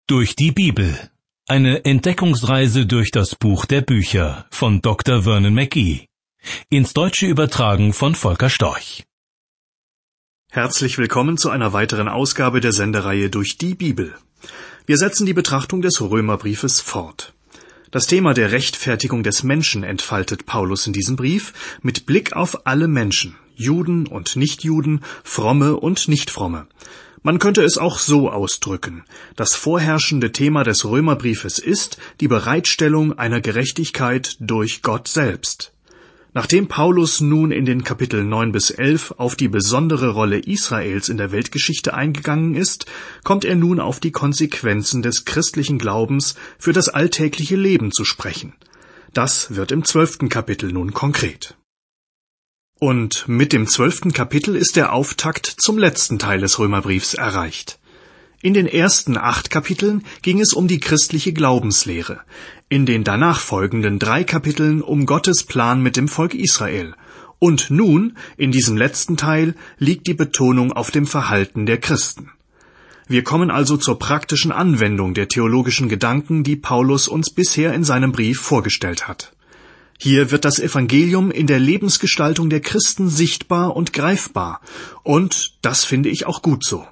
Durch die Bibel. Eine Entdeckungsreise durch das Buch der Bücher von Dr. Vernon McGee. Ins Deutsche übertragen von Volker Storch. Herzlich willkommen zu einer weiteren Ausgabe der Sendereihe Durch die Bibel. Wir setzen die Betrachtung des Römerbriefes fort. Das Thema der Rechtfertigung des Menschen entfaltet Paulus in diesem Brief mit Blick auf alle Menschen, Juden und Nichtjuden, Fromme und Nichtfromme. Man könnte es auch so ausdrücken: Das vorherrschende Thema des Römerbriefes ist die Bereitstellung einer Gerechtigkeit durch Gott selbst. Nachdem Paulus nun in den Kapiteln 9 bis 11 auf die besondere Rolle Israels in der Weltgeschichte eingegangen ist, kommt er nun auf die Konsequenzen des christlichen Glaubens für das alltägliche Leben zu sprechen. Das wird im 12. Kapitel nun konkret. Und mit dem 12. Kapitel ist der Auftakt zum letzten Teil des Römerbriefs erreicht. In den ersten 8 Kapiteln ging es um die christliche Glaubenslehre, in den danach folgenden 3 Kapiteln um Gottes Plan mit dem Volk Israel. Und nun, in diesem letzten Teil, liegt die Betonung auf dem Verhalten der Christen. Wir kommen also zur praktischen Anwendung der theologischen Gedanken, die Paulus uns bisher in seinem Brief vorgestellt hat. Hier wird das Evangelium in der Lebensgestaltung der Christen sichtbar und greifbar, und das finde ich auch gut so.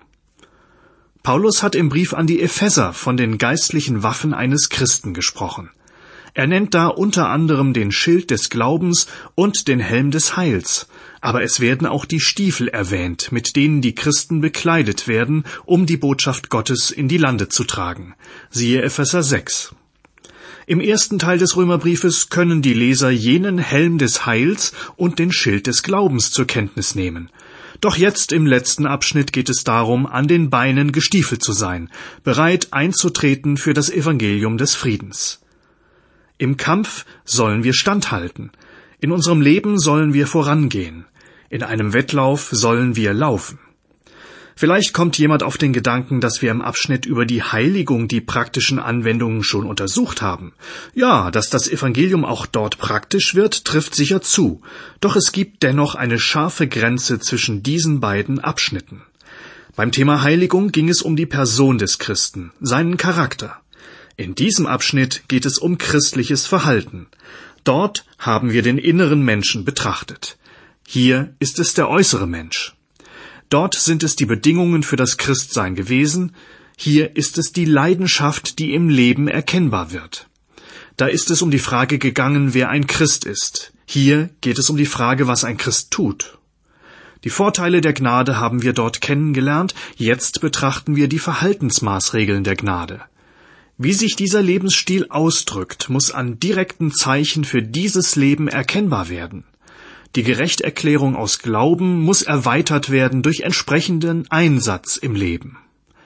Paulus hat im Brief an die Epheser von den geistlichen Waffen eines Christen gesprochen. Er nennt da unter anderem den Schild des Glaubens und den Helm des Heils, aber es werden auch die Stiefel erwähnt, mit denen die Christen bekleidet werden, um die Botschaft Gottes in die Lande zu tragen. Siehe Epheser 6. Im ersten Teil des Römerbriefes können die Leser jenen Helm des Heils und den Schild des Glaubens zur Kenntnis nehmen. Doch jetzt im letzten Abschnitt geht es darum, an den Beinen gestiefelt zu sein, bereit einzutreten für das Evangelium des Friedens. Im Kampf sollen wir standhalten. In unserem Leben sollen wir vorangehen. In einem Wettlauf sollen wir laufen. Vielleicht kommt jemand auf den Gedanken, dass wir im Abschnitt über die Heiligung die praktischen Anwendungen schon untersucht haben. Ja, dass das Evangelium auch dort praktisch wird, trifft sicher zu. Doch es gibt dennoch eine scharfe Grenze zwischen diesen beiden Abschnitten. Beim Thema Heiligung ging es um die Person des Christen, seinen Charakter. In diesem Abschnitt geht es um christliches Verhalten. Dort haben wir den inneren Menschen betrachtet. Hier ist es der äußere Mensch. Dort sind es die Bedingungen für das Christsein gewesen, hier ist es die Leidenschaft, die im Leben erkennbar wird. Da ist es um die Frage gegangen, wer ein Christ ist. Hier geht es um die Frage, was ein Christ tut. Die Vorteile der Gnade haben wir dort kennengelernt, jetzt betrachten wir die Verhaltensmaßregeln der Gnade. Wie sich dieser Lebensstil ausdrückt, muss an direkten Zeichen für dieses Leben erkennbar werden. Die Gerechterklärung aus Glauben muss erweitert werden durch entsprechenden Einsatz im Leben.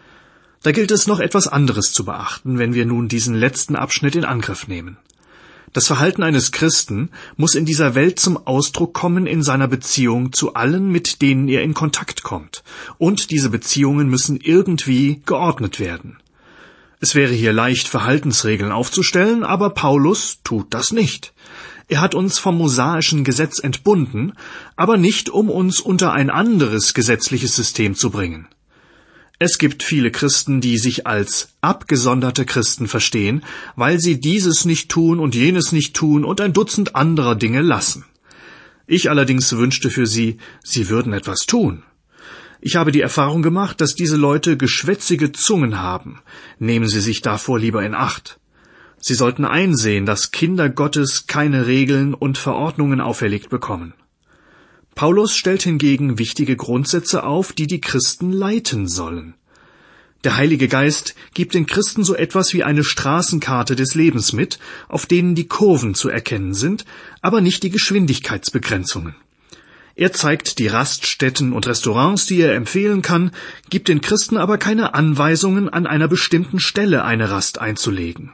Da gilt es noch etwas anderes zu beachten, wenn wir nun diesen letzten Abschnitt in Angriff nehmen. Das Verhalten eines Christen muss in dieser Welt zum Ausdruck kommen in seiner Beziehung zu allen, mit denen er in Kontakt kommt. Und diese Beziehungen müssen irgendwie geordnet werden. Es wäre hier leicht, Verhaltensregeln aufzustellen, aber Paulus tut das nicht. Er hat uns vom mosaischen Gesetz entbunden, aber nicht, um uns unter ein anderes gesetzliches System zu bringen. Es gibt viele Christen, die sich als abgesonderte Christen verstehen, weil sie dieses nicht tun und jenes nicht tun und ein Dutzend anderer Dinge lassen. Ich allerdings wünschte für sie, sie würden etwas tun. Ich habe die Erfahrung gemacht, dass diese Leute geschwätzige Zungen haben. Nehmen Sie sich davor lieber in Acht. Sie sollten einsehen, dass Kinder Gottes keine Regeln und Verordnungen auferlegt bekommen. Paulus stellt hingegen wichtige Grundsätze auf, die die Christen leiten sollen. Der Heilige Geist gibt den Christen so etwas wie eine Straßenkarte des Lebens mit, auf denen die Kurven zu erkennen sind, aber nicht die Geschwindigkeitsbegrenzungen. Er zeigt die Raststätten und Restaurants, die er empfehlen kann, gibt den Christen aber keine Anweisungen, an einer bestimmten Stelle eine Rast einzulegen.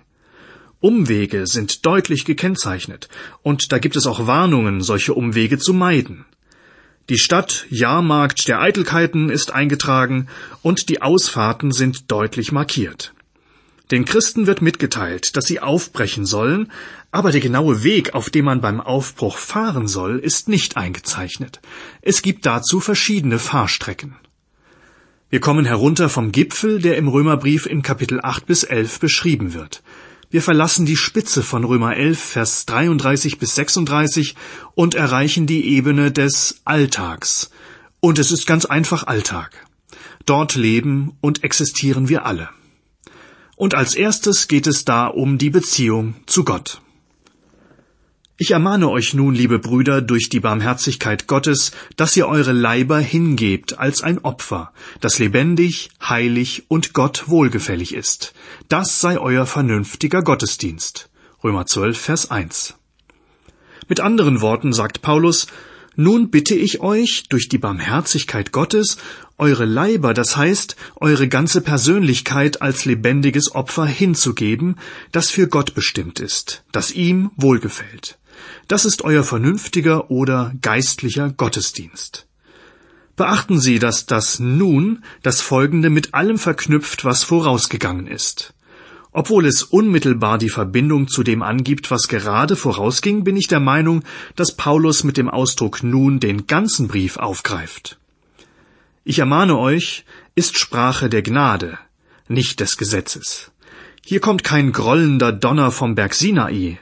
Umwege sind deutlich gekennzeichnet, und da gibt es auch Warnungen, solche Umwege zu meiden. Die Stadt Jahrmarkt der Eitelkeiten ist eingetragen, und die Ausfahrten sind deutlich markiert. Den Christen wird mitgeteilt, dass sie aufbrechen sollen, aber der genaue Weg, auf dem man beim Aufbruch fahren soll, ist nicht eingezeichnet. Es gibt dazu verschiedene Fahrstrecken. Wir kommen herunter vom Gipfel, der im Römerbrief in Kapitel 8 bis 11 beschrieben wird. Wir verlassen die Spitze von Römer 11, Vers 33 bis 36 und erreichen die Ebene des Alltags. Und es ist ganz einfach Alltag. Dort leben und existieren wir alle. Und als erstes geht es da um die Beziehung zu Gott. Ich ermahne euch nun, liebe Brüder, durch die Barmherzigkeit Gottes, dass ihr eure Leiber hingebt als ein Opfer, das lebendig, heilig und Gott wohlgefällig ist. Das sei euer vernünftiger Gottesdienst. Römer 12, Vers 1. Mit anderen Worten sagt Paulus: Nun bitte ich euch, durch die Barmherzigkeit Gottes, eure Leiber, das heißt, eure ganze Persönlichkeit als lebendiges Opfer hinzugeben, das für Gott bestimmt ist, das ihm wohlgefällt. Das ist euer vernünftiger oder geistlicher Gottesdienst. Beachten Sie, dass das Nun, das Folgende, mit allem verknüpft, was vorausgegangen ist. Obwohl es unmittelbar die Verbindung zu dem angibt, was gerade vorausging, bin ich der Meinung, dass Paulus mit dem Ausdruck nun den ganzen Brief aufgreift. Ich ermahne euch, ist Sprache der Gnade, nicht des Gesetzes. Hier kommt kein grollender Donner vom Berg Sinai.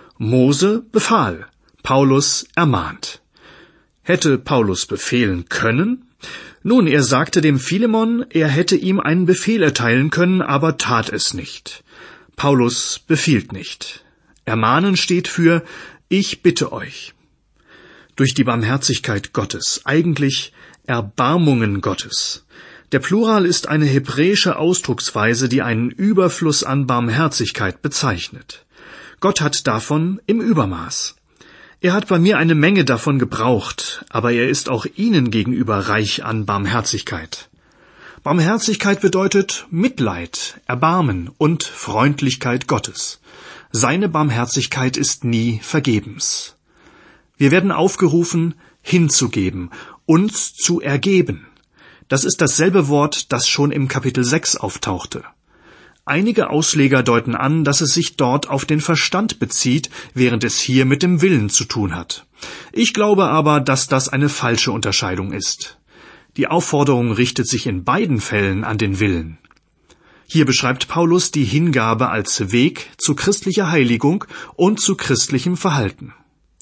Mose befahl, Paulus ermahnt. Hätte Paulus befehlen können? Nun, er sagte dem Philemon, er hätte ihm einen Befehl erteilen können, aber tat es nicht. Paulus befiehlt nicht. Ermahnen steht für Ich bitte euch. Durch die Barmherzigkeit Gottes, eigentlich Erbarmungen Gottes. Der Plural ist eine hebräische Ausdrucksweise, die einen Überfluss an Barmherzigkeit bezeichnet. Gott hat davon im Übermaß. Er hat bei mir eine Menge davon gebraucht, aber er ist auch Ihnen gegenüber reich an Barmherzigkeit. Barmherzigkeit bedeutet Mitleid, Erbarmen und Freundlichkeit Gottes. Seine Barmherzigkeit ist nie vergebens. Wir werden aufgerufen, hinzugeben, uns zu ergeben. Das ist dasselbe Wort, das schon im Kapitel 6 auftauchte. Einige Ausleger deuten an, dass es sich dort auf den Verstand bezieht, während es hier mit dem Willen zu tun hat. Ich glaube aber, dass das eine falsche Unterscheidung ist. Die Aufforderung richtet sich in beiden Fällen an den Willen. Hier beschreibt Paulus die Hingabe als Weg zu christlicher Heiligung und zu christlichem Verhalten.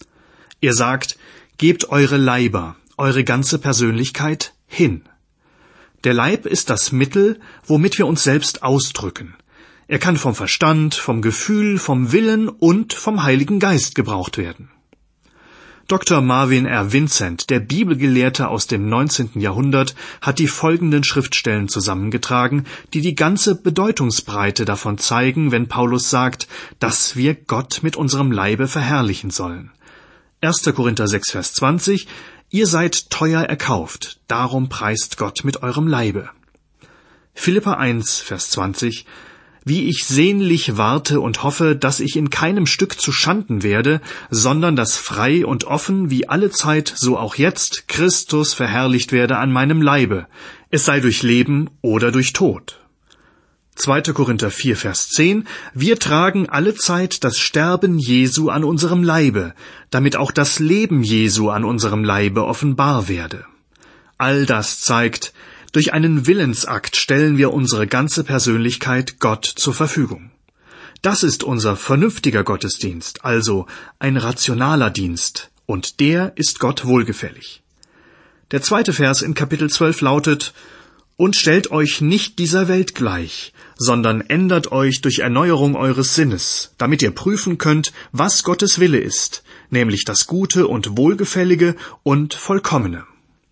Er sagt, gebt eure Leiber, eure ganze Persönlichkeit hin. Der Leib ist das Mittel, womit wir uns selbst ausdrücken. Er kann vom Verstand, vom Gefühl, vom Willen und vom Heiligen Geist gebraucht werden. Dr. Marvin R. Vincent, der Bibelgelehrte aus dem 19. Jahrhundert, hat die folgenden Schriftstellen zusammengetragen, die die ganze Bedeutungsbreite davon zeigen, wenn Paulus sagt, dass wir Gott mit unserem Leibe verherrlichen sollen. 1. Korinther 6, Vers 20: Ihr seid teuer erkauft, darum preist Gott mit eurem Leibe. Philipper 1, Vers 20: Wie ich sehnlich warte und hoffe, dass ich in keinem Stück zu Schanden werde, sondern dass frei und offen, wie allezeit, so auch jetzt, Christus verherrlicht werde an meinem Leibe, es sei durch Leben oder durch Tod. 2. Korinther 4, Vers 10: Wir tragen allezeit das Sterben Jesu an unserem Leibe, damit auch das Leben Jesu an unserem Leibe offenbar werde. All das zeigt, durch einen Willensakt stellen wir unsere ganze Persönlichkeit Gott zur Verfügung. Das ist unser vernünftiger Gottesdienst, also ein rationaler Dienst, und der ist Gott wohlgefällig. Der 2. Vers in Kapitel 12 lautet: Und stellt euch nicht dieser Welt gleich, sondern ändert euch durch Erneuerung eures Sinnes, damit ihr prüfen könnt, was Gottes Wille ist, nämlich das Gute und Wohlgefällige und Vollkommene.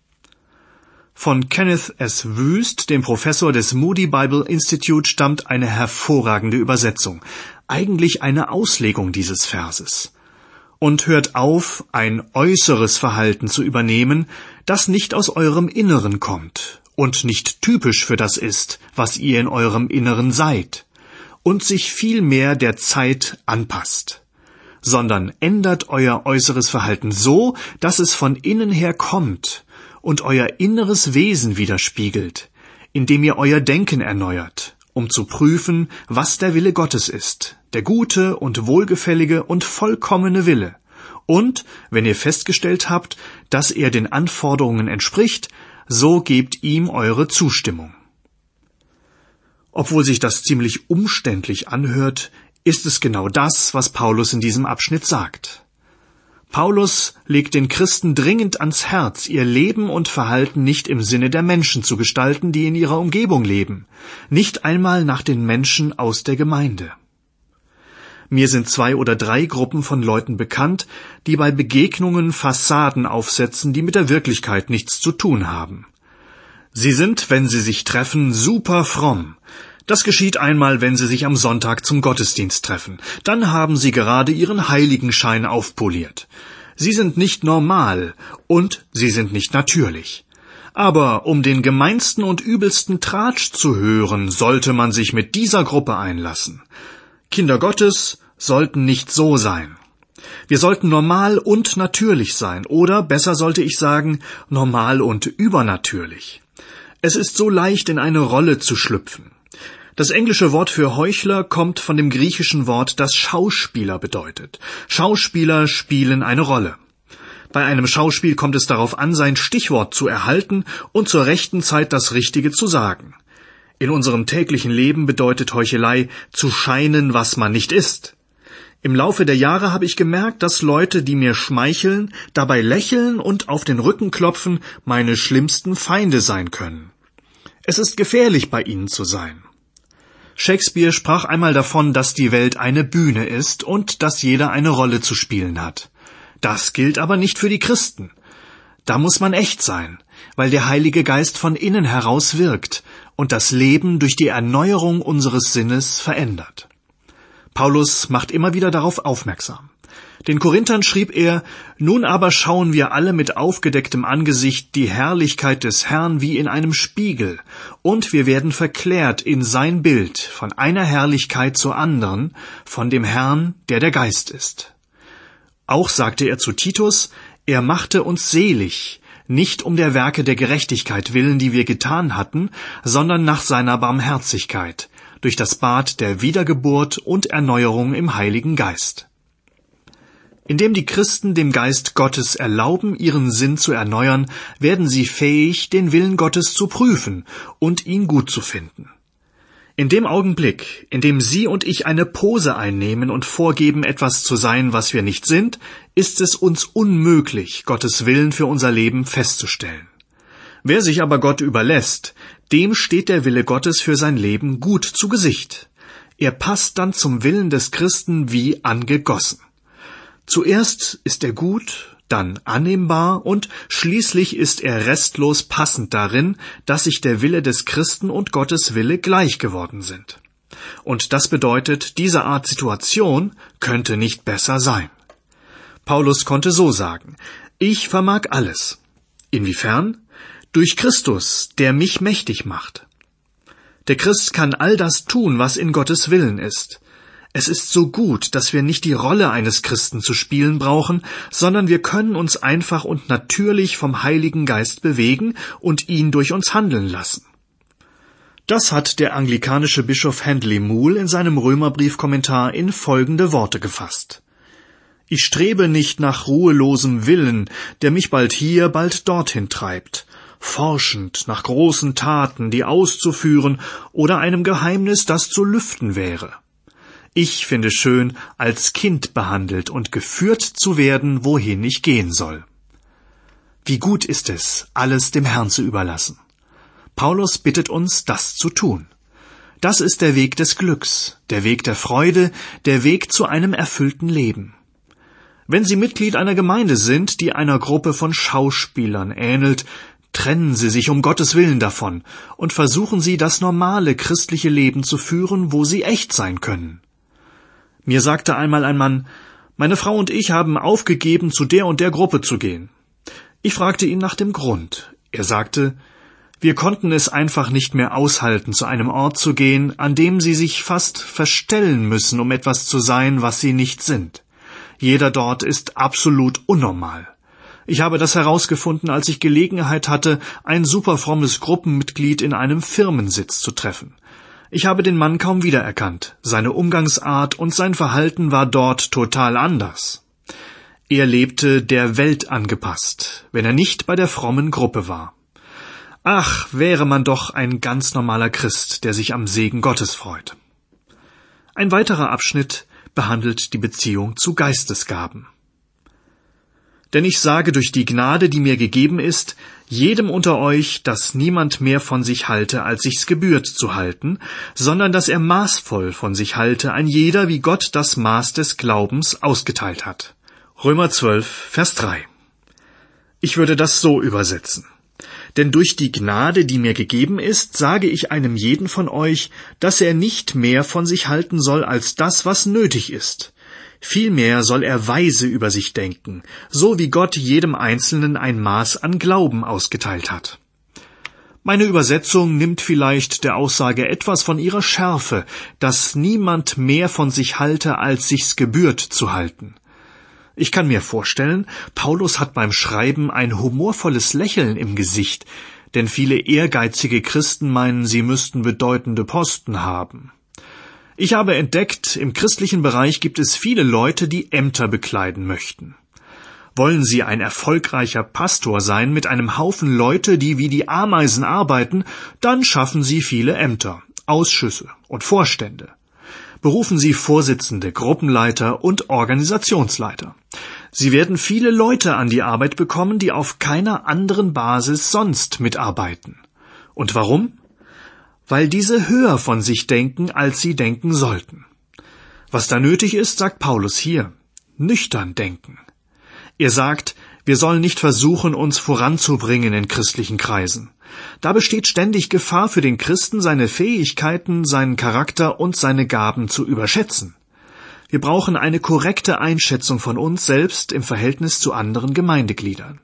Von Kenneth S. Wüst, dem Professor des Moody Bible Institute, stammt eine hervorragende Übersetzung, eigentlich eine Auslegung dieses Verses. Und hört auf, ein äußeres Verhalten zu übernehmen, das nicht aus eurem Inneren kommt und nicht typisch für das ist, was ihr in eurem Inneren seid, und sich vielmehr der Zeit anpasst, sondern ändert euer äußeres Verhalten so, dass es von innen her kommt und euer inneres Wesen widerspiegelt, indem ihr euer Denken erneuert, um zu prüfen, was der Wille Gottes ist, der gute und wohlgefällige und vollkommene Wille, und, wenn ihr festgestellt habt, dass er den Anforderungen entspricht, so gebt ihm eure Zustimmung. Obwohl sich das ziemlich umständlich anhört, ist es genau das, was Paulus in diesem Abschnitt sagt. Paulus legt den Christen dringend ans Herz, ihr Leben und Verhalten nicht im Sinne der Menschen zu gestalten, die in ihrer Umgebung leben, nicht einmal nach den Menschen aus der Gemeinde. Mir sind 2 oder 3 Gruppen von Leuten bekannt, die bei Begegnungen Fassaden aufsetzen, die mit der Wirklichkeit nichts zu tun haben. Sie sind, wenn sie sich treffen, super fromm. Das geschieht einmal, wenn sie sich am Sonntag zum Gottesdienst treffen. Dann haben sie gerade ihren Heiligenschein aufpoliert. Sie sind nicht normal und sie sind nicht natürlich. Aber um den gemeinsten und übelsten Tratsch zu hören, sollte man sich mit dieser Gruppe einlassen. Kinder Gottes sollten nicht so sein. Wir sollten normal und natürlich sein, oder besser sollte ich sagen, normal und übernatürlich. Es ist so leicht, in eine Rolle zu schlüpfen. Das englische Wort für Heuchler kommt von dem griechischen Wort, das Schauspieler bedeutet. Schauspieler spielen eine Rolle. Bei einem Schauspiel kommt es darauf an, sein Stichwort zu erhalten und zur rechten Zeit das Richtige zu sagen. In unserem täglichen Leben bedeutet Heuchelei, zu scheinen, was man nicht ist. Im Laufe der Jahre habe ich gemerkt, dass Leute, die mir schmeicheln, dabei lächeln und auf den Rücken klopfen, meine schlimmsten Feinde sein können. Es ist gefährlich, bei ihnen zu sein. Shakespeare sprach einmal davon, dass die Welt eine Bühne ist und dass jeder eine Rolle zu spielen hat. Das gilt aber nicht für die Christen. Da muss man echt sein, weil der Heilige Geist von innen heraus wirkt und das Leben durch die Erneuerung unseres Sinnes verändert. Paulus macht immer wieder darauf aufmerksam. Den Korinthern schrieb er, nun aber schauen wir alle mit aufgedecktem Angesicht die Herrlichkeit des Herrn wie in einem Spiegel, und wir werden verklärt in sein Bild, von einer Herrlichkeit zur anderen, von dem Herrn, der der Geist ist. Auch sagte er zu Titus, er machte uns selig, nicht um der Werke der Gerechtigkeit willen, die wir getan hatten, sondern nach seiner Barmherzigkeit, durch das Bad der Wiedergeburt und Erneuerung im Heiligen Geist. Indem die Christen dem Geist Gottes erlauben, ihren Sinn zu erneuern, werden sie fähig, den Willen Gottes zu prüfen und ihn gut zu finden. In dem Augenblick, in dem Sie und ich eine Pose einnehmen und vorgeben, etwas zu sein, was wir nicht sind, ist es uns unmöglich, Gottes Willen für unser Leben festzustellen. Wer sich aber Gott überlässt, dem steht der Wille Gottes für sein Leben gut zu Gesicht. Er passt dann zum Willen des Christen wie angegossen. Zuerst ist er gut, dann annehmbar und schließlich ist er restlos passend darin, dass sich der Wille des Christen und Gottes Wille gleich geworden sind. Und das bedeutet, diese Art Situation könnte nicht besser sein. Paulus konnte so sagen, ich vermag alles. Inwiefern? Durch Christus, der mich mächtig macht. Der Christ kann all das tun, was in Gottes Willen ist. Es ist so gut, dass wir nicht die Rolle eines Christen zu spielen brauchen, sondern wir können uns einfach und natürlich vom Heiligen Geist bewegen und ihn durch uns handeln lassen. Das hat der anglikanische Bischof Handley Moule in seinem Römerbriefkommentar in folgende Worte gefasst. Ich strebe nicht nach ruhelosem Willen, der mich bald hier, bald dorthin treibt, forschend nach großen Taten, die auszuführen, oder einem Geheimnis, das zu lüften wäre. Ich finde schön, als Kind behandelt und geführt zu werden, wohin ich gehen soll. Wie gut ist es, alles dem Herrn zu überlassen. Paulus bittet uns, das zu tun. Das ist der Weg des Glücks, der Weg der Freude, der Weg zu einem erfüllten Leben. Wenn Sie Mitglied einer Gemeinde sind, die einer Gruppe von Schauspielern ähnelt, trennen Sie sich um Gottes Willen davon und versuchen Sie, das normale christliche Leben zu führen, wo Sie echt sein können. Mir sagte einmal ein Mann, meine Frau und ich haben aufgegeben, zu der und der Gruppe zu gehen. Ich fragte ihn nach dem Grund. Er sagte, wir konnten es einfach nicht mehr aushalten, zu einem Ort zu gehen, an dem sie sich fast verstellen müssen, um etwas zu sein, was sie nicht sind. Jeder dort ist absolut unnormal. Ich habe das herausgefunden, als ich Gelegenheit hatte, ein superfrommes Gruppenmitglied in einem Firmensitz zu treffen. Ich habe den Mann kaum wiedererkannt. Seine Umgangsart und sein Verhalten war dort total anders. Er lebte der Welt angepasst, wenn er nicht bei der frommen Gruppe war. Ach, wäre man doch ein ganz normaler Christ, der sich am Segen Gottes freut. Ein weiterer Abschnitt behandelt die Beziehung zu Geistesgaben. Denn ich sage durch die Gnade, die mir gegeben ist, jedem unter euch, dass niemand mehr von sich halte, als sich's gebührt zu halten, sondern dass er maßvoll von sich halte, ein jeder, wie Gott das Maß des Glaubens ausgeteilt hat. Römer 12, Vers 3. Ich würde das so übersetzen. Denn durch die Gnade, die mir gegeben ist, sage ich einem jeden von euch, dass er nicht mehr von sich halten soll als das, was nötig ist. Vielmehr soll er weise über sich denken, so wie Gott jedem Einzelnen ein Maß an Glauben ausgeteilt hat. Meine Übersetzung nimmt vielleicht der Aussage etwas von ihrer Schärfe, dass niemand mehr von sich halte, als sich's gebührt zu halten. Ich kann mir vorstellen, Paulus hat beim Schreiben ein humorvolles Lächeln im Gesicht, denn viele ehrgeizige Christen meinen, sie müssten bedeutende Posten haben. Ich habe entdeckt, im christlichen Bereich gibt es viele Leute, die Ämter bekleiden möchten. Wollen sie ein erfolgreicher Pastor sein mit einem Haufen Leute, die wie die Ameisen arbeiten, dann schaffen sie viele Ämter, Ausschüsse und Vorstände. Berufen Sie Vorsitzende, Gruppenleiter und Organisationsleiter. Sie werden viele Leute an die Arbeit bekommen, die auf keiner anderen Basis sonst mitarbeiten. Und warum? Weil diese höher von sich denken, als sie denken sollten. Was da nötig ist, sagt Paulus hier, nüchtern denken. Er sagt, wir sollen nicht versuchen, uns voranzubringen in christlichen Kreisen. Da besteht ständig Gefahr für den Christen, seine Fähigkeiten, seinen Charakter und seine Gaben zu überschätzen. Wir brauchen eine korrekte Einschätzung von uns selbst im Verhältnis zu anderen Gemeindegliedern.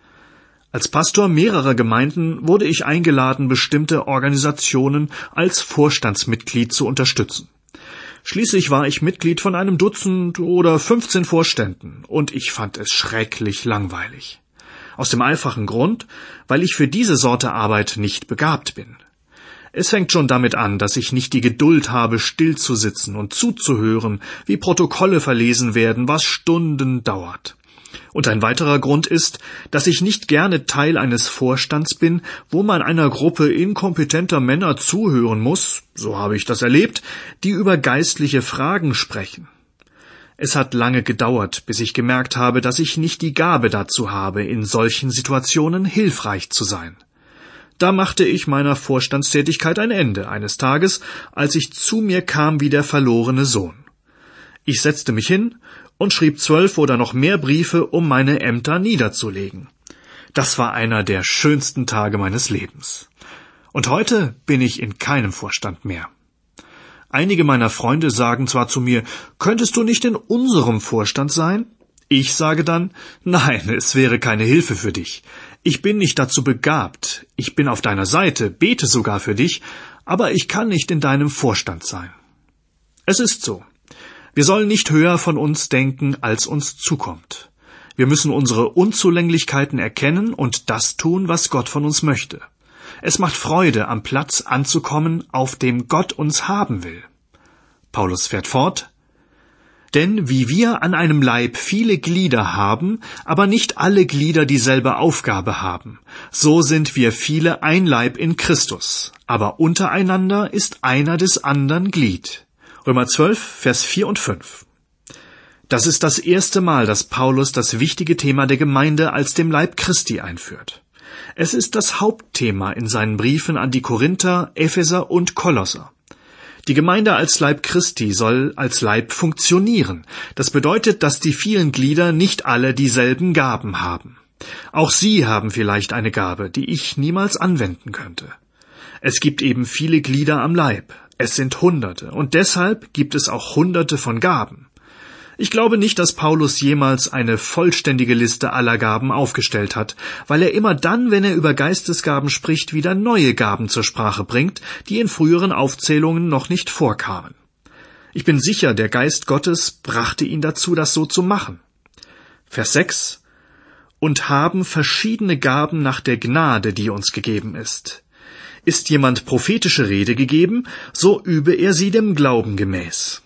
Als Pastor mehrerer Gemeinden wurde ich eingeladen, bestimmte Organisationen als Vorstandsmitglied zu unterstützen. Schließlich war ich Mitglied von einem Dutzend oder 15 Vorständen und ich fand es schrecklich langweilig. Aus dem einfachen Grund, weil ich für diese Sorte Arbeit nicht begabt bin. Es fängt schon damit an, dass ich nicht die Geduld habe, still zu sitzen und zuzuhören, wie Protokolle verlesen werden, was Stunden dauert. Und ein weiterer Grund ist, dass ich nicht gerne Teil eines Vorstands bin, wo man einer Gruppe inkompetenter Männer zuhören muss, so habe ich das erlebt, die über geistliche Fragen sprechen. Es hat lange gedauert, bis ich gemerkt habe, dass ich nicht die Gabe dazu habe, in solchen Situationen hilfreich zu sein. Da machte ich meiner Vorstandstätigkeit ein Ende eines Tages, als ich zu mir kam wie der verlorene Sohn. Ich setzte mich hin und schrieb 12 oder noch mehr Briefe, um meine Ämter niederzulegen. Das war einer der schönsten Tage meines Lebens. Und heute bin ich in keinem Vorstand mehr. Einige meiner Freunde sagen zwar zu mir, könntest du nicht in unserem Vorstand sein? Ich sage dann, nein, es wäre keine Hilfe für dich. Ich bin nicht dazu begabt. Ich bin auf deiner Seite, bete sogar für dich, aber ich kann nicht in deinem Vorstand sein. Es ist so. Wir sollen nicht höher von uns denken, als uns zukommt. Wir müssen unsere Unzulänglichkeiten erkennen und das tun, was Gott von uns möchte. Es macht Freude, am Platz anzukommen, auf dem Gott uns haben will. Paulus fährt fort, denn wie wir an einem Leib viele Glieder haben, aber nicht alle Glieder dieselbe Aufgabe haben, so sind wir viele ein Leib in Christus, aber untereinander ist einer des anderen Glied. Römer 12, Vers 4 und 5. Das ist das erste Mal, dass Paulus das wichtige Thema der Gemeinde als dem Leib Christi einführt. Es ist das Hauptthema in seinen Briefen an die Korinther, Epheser und Kolosser. Die Gemeinde als Leib Christi soll als Leib funktionieren. Das bedeutet, dass die vielen Glieder nicht alle dieselben Gaben haben. Auch sie haben vielleicht eine Gabe, die ich niemals anwenden könnte. Es gibt eben viele Glieder am Leib. Es sind Hunderte und deshalb gibt es auch Hunderte von Gaben. Ich glaube nicht, dass Paulus jemals eine vollständige Liste aller Gaben aufgestellt hat, weil er immer dann, wenn er über Geistesgaben spricht, wieder neue Gaben zur Sprache bringt, die in früheren Aufzählungen noch nicht vorkamen. Ich bin sicher, der Geist Gottes brachte ihn dazu, das so zu machen. Vers 6: Und haben verschiedene Gaben nach der Gnade, die uns gegeben ist. Ist jemand prophetische Rede gegeben, so übe er sie dem Glauben gemäß.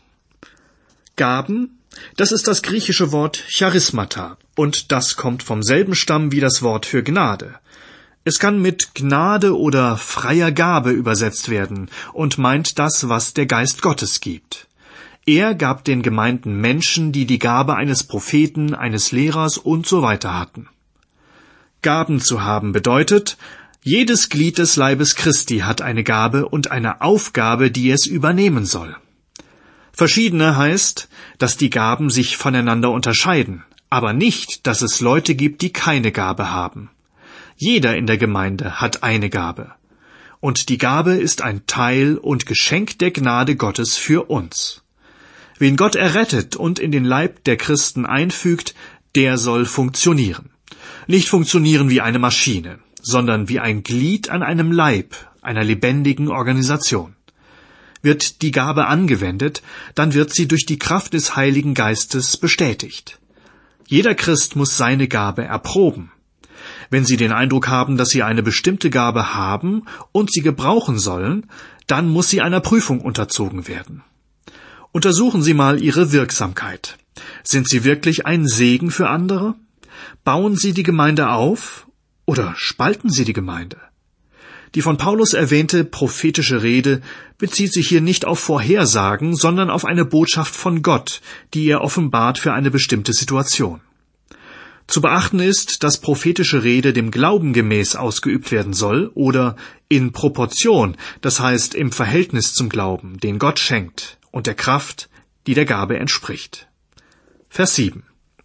Gaben, das ist das griechische Wort Charismata, und das kommt vom selben Stamm wie das Wort für Gnade. Es kann mit Gnade oder freier Gabe übersetzt werden und meint das, was der Geist Gottes gibt. Er gab den Gemeinden Menschen, die die Gabe eines Propheten, eines Lehrers und so weiter hatten. Gaben zu haben bedeutet, jedes Glied des Leibes Christi hat eine Gabe und eine Aufgabe, die es übernehmen soll. Verschiedene heißt, dass die Gaben sich voneinander unterscheiden, aber nicht, dass es Leute gibt, die keine Gabe haben. Jeder in der Gemeinde hat eine Gabe. Und die Gabe ist ein Teil und Geschenk der Gnade Gottes für uns. Wen Gott errettet und in den Leib der Christen einfügt, der soll funktionieren. Nicht funktionieren wie eine Maschine, sondern wie ein Glied an einem Leib, einer lebendigen Organisation. Wird die Gabe angewendet, dann wird sie durch die Kraft des Heiligen Geistes bestätigt. Jeder Christ muss seine Gabe erproben. Wenn Sie den Eindruck haben, dass Sie eine bestimmte Gabe haben und sie gebrauchen sollen, dann muss sie einer Prüfung unterzogen werden. Untersuchen Sie mal Ihre Wirksamkeit. Sind Sie wirklich ein Segen für andere? Bauen Sie die Gemeinde auf oder spalten Sie die Gemeinde? Die von Paulus erwähnte prophetische Rede bezieht sich hier nicht auf Vorhersagen, sondern auf eine Botschaft von Gott, die er offenbart für eine bestimmte Situation. Zu beachten ist, dass prophetische Rede dem Glauben gemäß ausgeübt werden soll oder in Proportion, das heißt im Verhältnis zum Glauben, den Gott schenkt, und der Kraft, die der Gabe entspricht. Vers 7.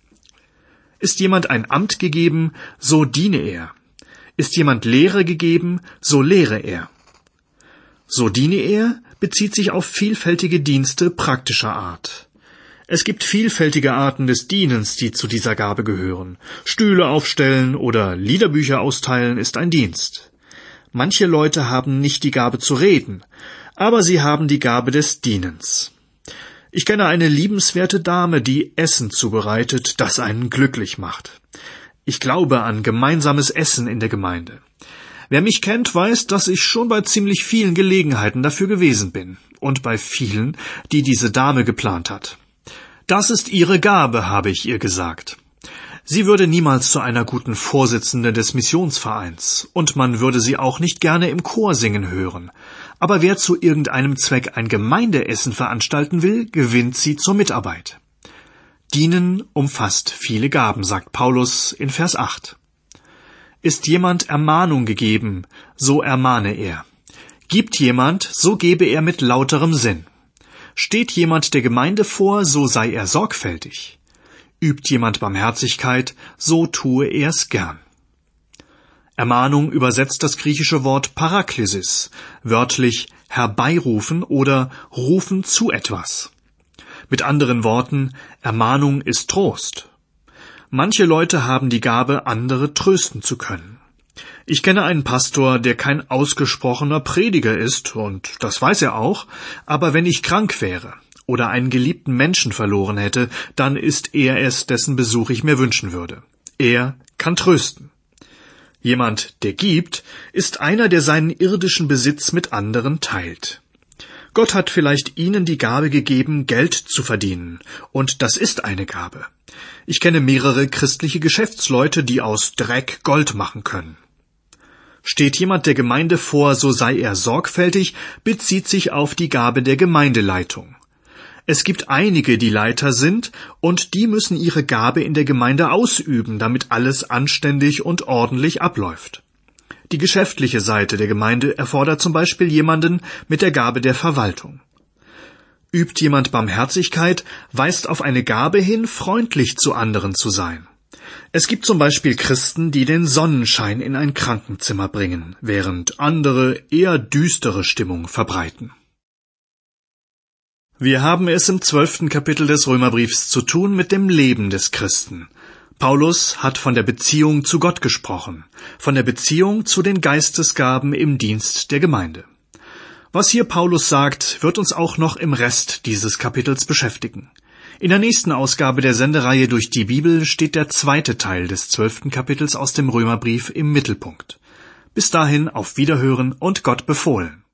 Ist jemand ein Amt gegeben, so diene er. Ist jemand Lehre gegeben, so lehre er. So diene er bezieht sich auf vielfältige Dienste praktischer Art. Es gibt vielfältige Arten des Dienens, die zu dieser Gabe gehören. Stühle aufstellen oder Liederbücher austeilen ist ein Dienst. Manche Leute haben nicht die Gabe zu reden, aber sie haben die Gabe des Dienens. Ich kenne eine liebenswerte Dame, die Essen zubereitet, das einen glücklich macht. Ich glaube an gemeinsames Essen in der Gemeinde. Wer mich kennt, weiß, dass ich schon bei ziemlich vielen Gelegenheiten dafür gewesen bin und bei vielen, die diese Dame geplant hat. Das ist ihre Gabe, habe ich ihr gesagt. Sie würde niemals zu einer guten Vorsitzenden des Missionsvereins, und man würde sie auch nicht gerne im Chor singen hören. Aber wer zu irgendeinem Zweck ein Gemeindeessen veranstalten will, gewinnt sie zur Mitarbeit. Dienen umfasst viele Gaben, sagt Paulus in Vers 8. Ist jemand Ermahnung gegeben, so ermahne er. Gibt jemand, so gebe er mit lauterem Sinn. Steht jemand der Gemeinde vor, so sei er sorgfältig. Übt jemand Barmherzigkeit, so tue er's gern. Ermahnung übersetzt das griechische Wort Paraklesis, wörtlich herbeirufen oder rufen zu etwas. Mit anderen Worten, Ermahnung ist Trost. Manche Leute haben die Gabe, andere trösten zu können. Ich kenne einen Pastor, der kein ausgesprochener Prediger ist, und das weiß er auch, aber wenn ich krank wäre oder einen geliebten Menschen verloren hätte, dann ist er es, dessen Besuch ich mir wünschen würde. Er kann trösten. Jemand, der gibt, ist einer, der seinen irdischen Besitz mit anderen teilt. Gott hat vielleicht Ihnen die Gabe gegeben, Geld zu verdienen, und das ist eine Gabe. Ich kenne mehrere christliche Geschäftsleute, die aus Dreck Gold machen können. Steht jemand der Gemeinde vor, so sei er sorgfältig, bezieht sich auf die Gabe der Gemeindeleitung. Es gibt einige, die Leiter sind, und die müssen ihre Gabe in der Gemeinde ausüben, damit alles anständig und ordentlich abläuft. Die geschäftliche Seite der Gemeinde erfordert zum Beispiel jemanden mit der Gabe der Verwaltung. Übt jemand Barmherzigkeit, weist auf eine Gabe hin, freundlich zu anderen zu sein. Es gibt zum Beispiel Christen, die den Sonnenschein in ein Krankenzimmer bringen, während andere eher düstere Stimmung verbreiten. Wir haben es im 12. Kapitel des Römerbriefs zu tun mit dem Leben des Christen. Paulus hat von der Beziehung zu Gott gesprochen, von der Beziehung zu den Geistesgaben im Dienst der Gemeinde. Was hier Paulus sagt, wird uns auch noch im Rest dieses Kapitels beschäftigen. In der nächsten Ausgabe der Sendereihe durch die Bibel steht der zweite Teil des 12. Kapitels aus dem Römerbrief im Mittelpunkt. Bis dahin auf Wiederhören und Gott befohlen.